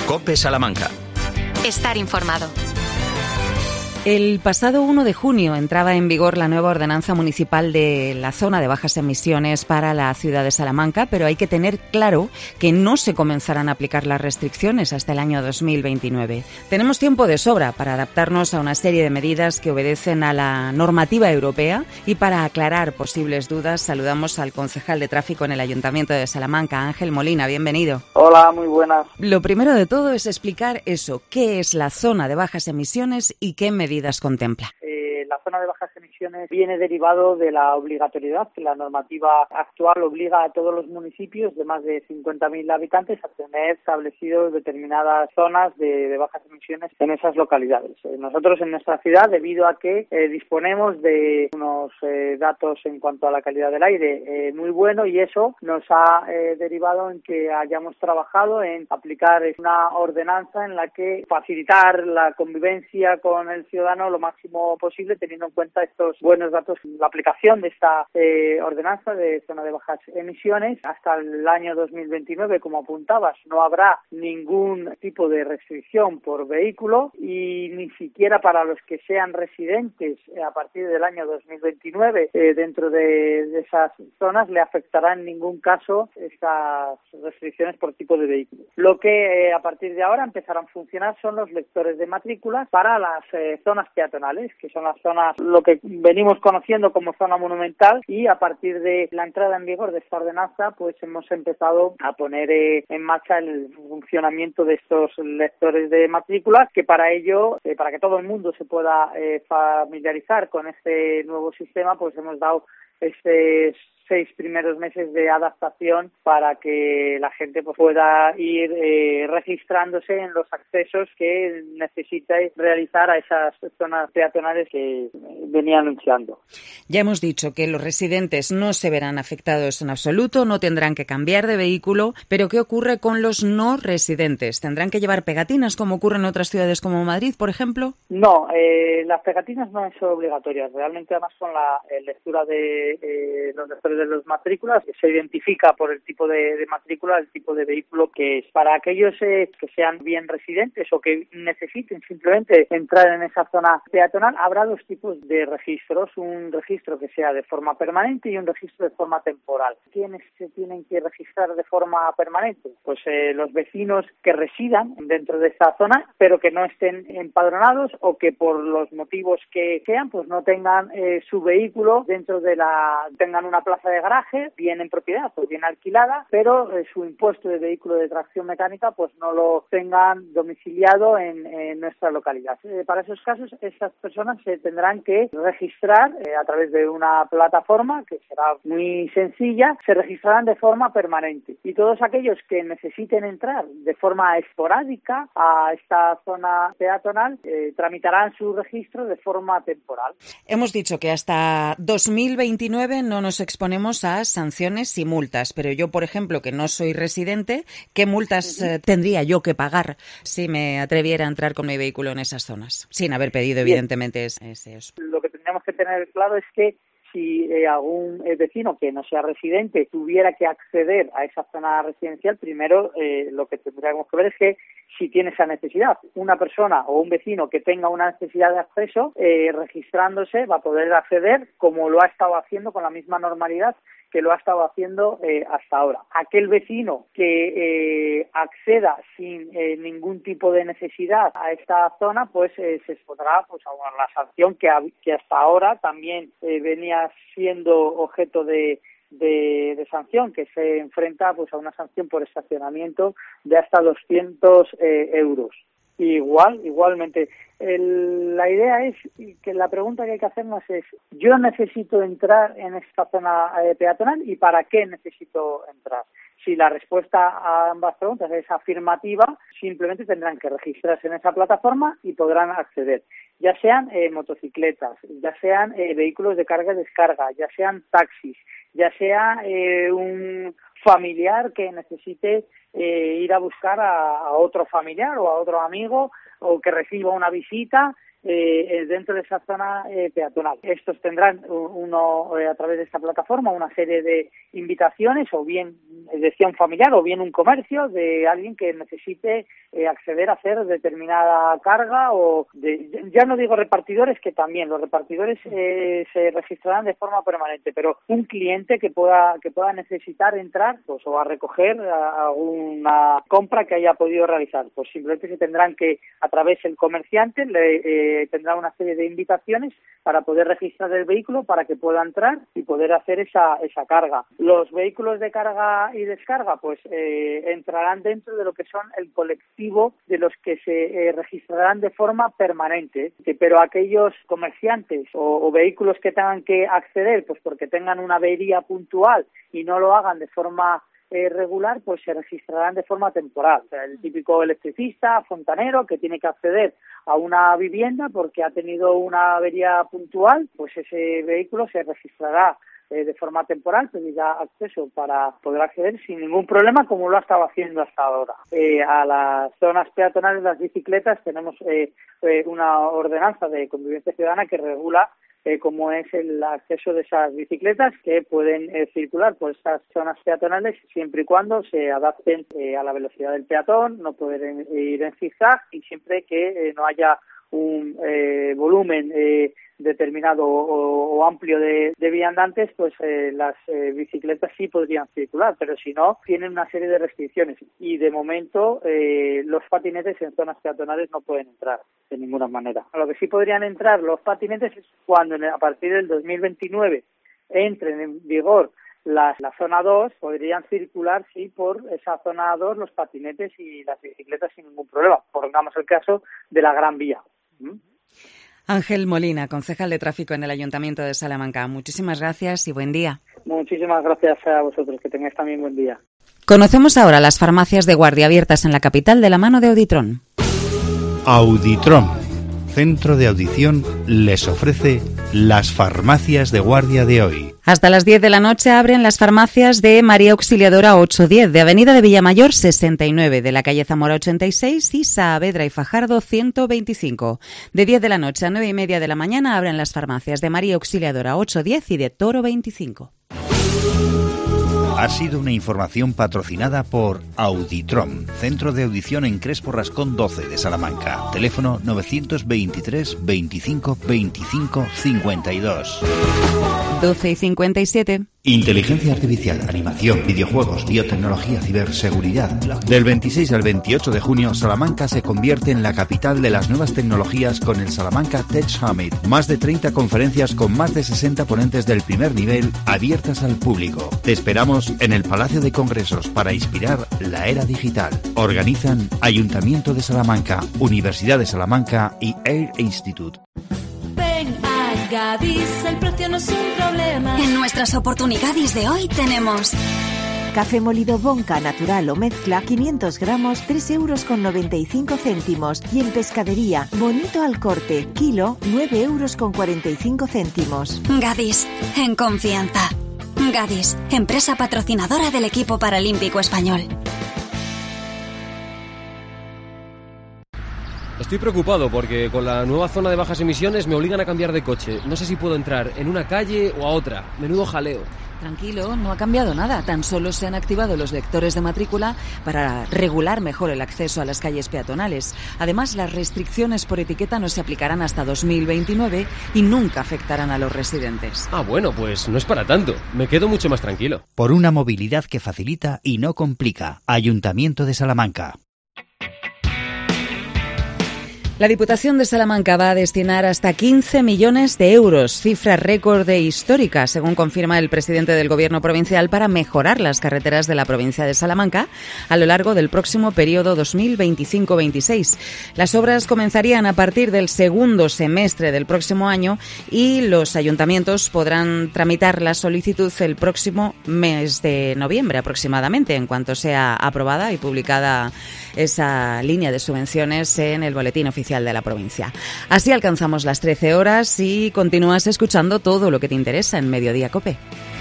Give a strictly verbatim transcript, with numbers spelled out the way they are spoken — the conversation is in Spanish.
COPE Salamanca. Estar informado. El pasado uno de junio entraba en vigor la nueva ordenanza municipal de la zona de bajas emisiones para la ciudad de Salamanca, pero hay que tener claro que no se comenzarán a aplicar las restricciones hasta el año dos mil veintinueve. Tenemos tiempo de sobra para adaptarnos a una serie de medidas que obedecen a la normativa europea, y para aclarar posibles dudas saludamos al concejal de tráfico en el Ayuntamiento de Salamanca, Ángel Molina. Bienvenido. Hola, muy buenas. Lo primero de todo es explicar eso, qué es la zona de bajas emisiones y qué medidas contempla. Eh, la zona de bajas emisiones viene derivado de la obligatoriedad que la normativa actual obliga a todos los municipios de más de cincuenta mil habitantes a tener establecidos determinadas zonas de, de bajas emisiones en esas localidades. Eh, nosotros en nuestra ciudad, debido a que eh, disponemos de unos eh, datos en cuanto a la calidad del aire eh, muy bueno, y eso nos ha eh, derivado en que hayamos trabajado en aplicar una ordenanza en la que facilitar la convivencia con el ciudadano lo máximo posible, teniendo en cuenta estos buenos datos. La aplicación de esta eh, ordenanza de zona de bajas emisiones hasta el año dos mil veintinueve, como apuntabas, no habrá ningún tipo de restricción por vehículo, y ni siquiera para los que sean residentes eh, a partir del año dos mil veintinueve eh, dentro de, de esas zonas le afectará en ningún caso estas restricciones por tipo de vehículo. Lo que eh, a partir de ahora empezarán a funcionar son los lectores de matrículas para las eh, zonas peatonales, que son las zonas, lo que venimos conociendo como zona monumental, y a partir de la entrada en vigor de esta ordenanza, pues hemos empezado a poner eh, en marcha el funcionamiento de estos lectores de matrículas, que para ello, eh, para que todo el mundo se pueda eh, familiarizar con este nuevo sistema, pues hemos dado este seis primeros meses de adaptación para que la gente pues, pueda ir eh, registrándose en los accesos que necesita realizar a esas zonas peatonales que venía anunciando. Ya hemos dicho que los residentes no se verán afectados en absoluto, no tendrán que cambiar de vehículo, pero ¿qué ocurre con los no residentes? ¿Tendrán que llevar pegatinas como ocurre en otras ciudades como Madrid, por ejemplo? No, eh, las pegatinas no son obligatorias. Realmente, además, con la eh, lectura de eh, los lectores de las matrículas se identifica por el tipo de, de matrícula el tipo de vehículo que es. Para aquellos eh, que sean bien residentes o que necesiten simplemente entrar en esa zona peatonal, habrá dos tipos de registros: un registro que sea de forma permanente y un registro de forma temporal. ¿Quiénes se tienen que registrar de forma permanente? Pues eh, los vecinos que residan dentro de esta zona pero que no estén empadronados, o que por los motivos que sean pues no tengan eh, su vehículo dentro de la tengan una plaza de garaje bien en propiedad o bien alquilada, pero eh, su impuesto de vehículo de tracción mecánica pues no lo tengan domiciliado en, en nuestra localidad. Eh, para esos casos, esas personas se tendrán que registrar eh, a través de una plataforma que será muy sencilla, se registrarán de forma permanente, y todos aquellos que necesiten entrar de forma esporádica a esta zona peatonal eh, tramitarán su registro de forma temporal. Hemos dicho que hasta dos mil veintinueve no nos exponemos a sanciones y multas, pero yo, por ejemplo, que no soy residente, ¿qué multas uh-huh. eh, tendría yo que pagar si me atreviera a entrar con mi vehículo en esas zonas? Sin haber pedido, Bien. evidentemente, ese, ese uso. Lo que tendríamos que tener claro es que si eh, algún eh, vecino que no sea residente tuviera que acceder a esa zona residencial, primero eh, lo que tendríamos que ver es que si tiene esa necesidad. Una persona o un vecino que tenga una necesidad de acceso, eh, registrándose va a poder acceder como lo ha estado haciendo con la misma normalidad que lo ha estado haciendo eh, hasta ahora. Aquel vecino que eh, acceda sin eh, ningún tipo de necesidad a esta zona, pues eh, se expondrá pues, a la sanción que, que hasta ahora también eh, venía siendo objeto de De, de sanción, que se enfrenta pues a una sanción por estacionamiento de hasta doscientos eh, euros. Igual, igualmente, el, la idea es que la pregunta que hay que hacernos es: ¿yo necesito entrar en esta zona eh, peatonal y para qué necesito entrar? Si la respuesta a ambas preguntas es afirmativa, simplemente tendrán que registrarse en esa plataforma y podrán acceder. Ya sean eh, motocicletas, ya sean eh, vehículos de carga y descarga, ya sean taxis, ya sea eh, un familiar que necesite eh, ir a buscar a, a otro familiar o a otro amigo, o que reciba una visita eh, dentro de esa zona eh, peatonal. Estos tendrán uno eh, a través de esta plataforma una serie de invitaciones, o bien decía un familiar o bien un comercio de alguien que necesite eh, acceder a hacer determinada carga o de, ya no digo repartidores, que también los repartidores eh, se registrarán de forma permanente, pero un cliente que pueda que pueda necesitar entrar pues o a recoger alguna compra que haya podido realizar, pues simplemente se tendrán que, a través del comerciante le eh, tendrá una serie de invitaciones para poder registrar el vehículo para que pueda entrar y poder hacer esa esa carga. Los vehículos de carga y descarga pues eh, entrarán dentro de lo que son el colectivo de los que se eh, registrarán de forma permanente, pero aquellos comerciantes o, o vehículos que tengan que acceder pues porque tengan una avería puntual y no lo hagan de forma eh, regular, pues se registrarán de forma temporal. O sea, el típico electricista, fontanero, que tiene que acceder a una vivienda porque ha tenido una avería puntual, pues ese vehículo se registrará Eh, de forma temporal, pedirá acceso para poder acceder sin ningún problema, como lo ha estado haciendo hasta ahora. Eh, a las zonas peatonales, las bicicletas, tenemos eh, eh, una ordenanza de convivencia ciudadana que regula eh, cómo es el acceso de esas bicicletas que pueden eh, circular por estas zonas peatonales siempre y cuando se adapten eh, a la velocidad del peatón, no pueden ir en zigzag y siempre que eh, no haya un eh, volumen eh, determinado o, o amplio de, de viandantes, pues eh, las eh, bicicletas sí podrían circular, pero si no, tienen una serie de restricciones y de momento eh, los patinetes en zonas peatonales no pueden entrar de ninguna manera. A lo que sí podrían entrar los patinetes es cuando a partir del dos mil veintinueve entren en vigor la, la zona dos, podrían circular sí por esa zona dos los patinetes y las bicicletas sin ningún problema. Pongamos el caso de la Gran Vía. ¿Mm? Ángel Molina, concejal de tráfico en el Ayuntamiento de Salamanca. Muchísimas gracias y buen día. Muchísimas gracias a vosotros. Que tengáis también buen día. Conocemos ahora las farmacias de guardia abiertas en la capital de la mano de Auditron. Auditron, centro de audición, les ofrece las farmacias de guardia de hoy. Hasta las diez de la noche abren las farmacias de María Auxiliadora ochocientos diez, de Avenida de Villamayor sesenta y nueve, de la calle Zamora ochenta y seis y Saavedra y Fajardo ciento veinticinco. De diez de la noche a nueve y media de la mañana abren las farmacias de María Auxiliadora ochocientos diez y de Toro veinticinco. Ha sido una información patrocinada por Auditron, centro de audición en Crespo Rascón doce de Salamanca. Teléfono novecientos veintitrés veinticinco veinticinco cincuenta y dos. doce y cincuenta y siete. Inteligencia artificial, animación, videojuegos, biotecnología, ciberseguridad. Del veintiséis al veintiocho de junio, Salamanca se convierte en la capital de las nuevas tecnologías con el Salamanca Tech Summit. Más de treinta conferencias con más de sesenta ponentes del primer nivel abiertas al público. Te esperamos en el Palacio de Congresos para inspirar la era digital. Organizan Ayuntamiento de Salamanca, Universidad de Salamanca y Air Institute. Gadis, el precio no es un problema. En nuestras oportunidades de hoy tenemos café molido Bonca natural o mezcla, quinientos gramos, tres euros con noventa y cinco céntimos. Y en pescadería, bonito al corte, kilo, nueve euros con cuarenta y cinco céntimos. Gadis, en confianza. Gadis, empresa patrocinadora del equipo paralímpico español. Estoy preocupado porque con la nueva zona de bajas emisiones me obligan a cambiar de coche. No sé si puedo entrar en una calle o a otra. Menudo jaleo. Tranquilo, no ha cambiado nada. Tan solo se han activado los lectores de matrícula para regular mejor el acceso a las calles peatonales. Además, las restricciones por etiqueta no se aplicarán hasta dos mil veintinueve y nunca afectarán a los residentes. Ah, bueno, pues no es para tanto. Me quedo mucho más tranquilo. Por una movilidad que facilita y no complica. Ayuntamiento de Salamanca. La Diputación de Salamanca va a destinar hasta quince millones de euros, cifra récord e histórica, según confirma el presidente del Gobierno provincial, para mejorar las carreteras de la provincia de Salamanca a lo largo del próximo periodo dos mil veinticinco veintiséis. Las obras comenzarían a partir del segundo semestre del próximo año y los ayuntamientos podrán tramitar la solicitud el próximo mes de noviembre aproximadamente, en cuanto sea aprobada y publicada esa línea de subvenciones en el boletín oficial de la provincia. Así alcanzamos las trece horas y continúas escuchando todo lo que te interesa en Mediodía COPE.